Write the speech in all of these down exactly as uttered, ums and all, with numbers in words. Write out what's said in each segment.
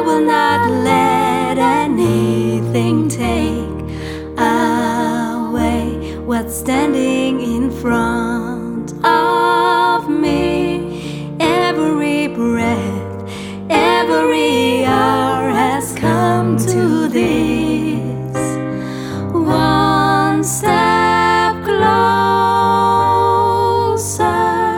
will not let anything take away what's standing in front of me. Every breath, every hour has come to this. One step closer.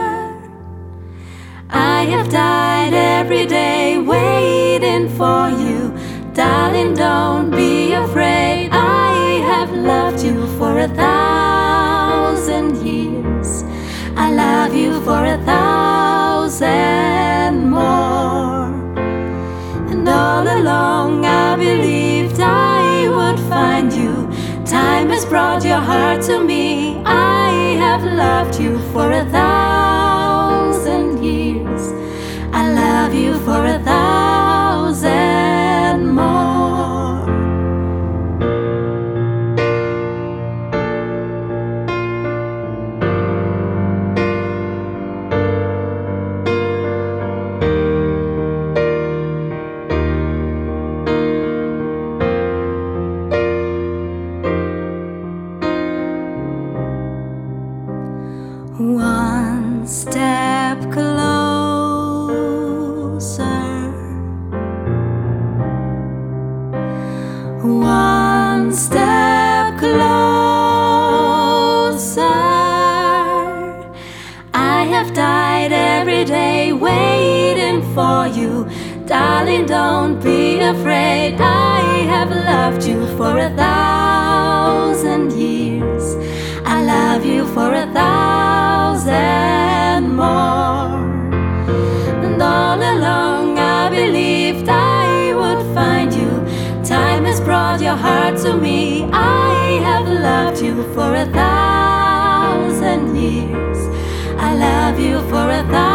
I have died every day waiting for you. Darling, don't be afraid. I have loved you for a thousand years. I love you for a thousand more. And all along I believed I would find you. Time has brought your heart to me. I have loved you for a thousand years. I love you for a thousand more. One step closer. One step closer. I have died every day waiting for you. Darling, don't be afraid. I have loved you for a thousand years. I love you for a thousand more. And all along I believed I would find you. Time has brought your heart to me. I have loved you for a thousand years. I love you for a thousand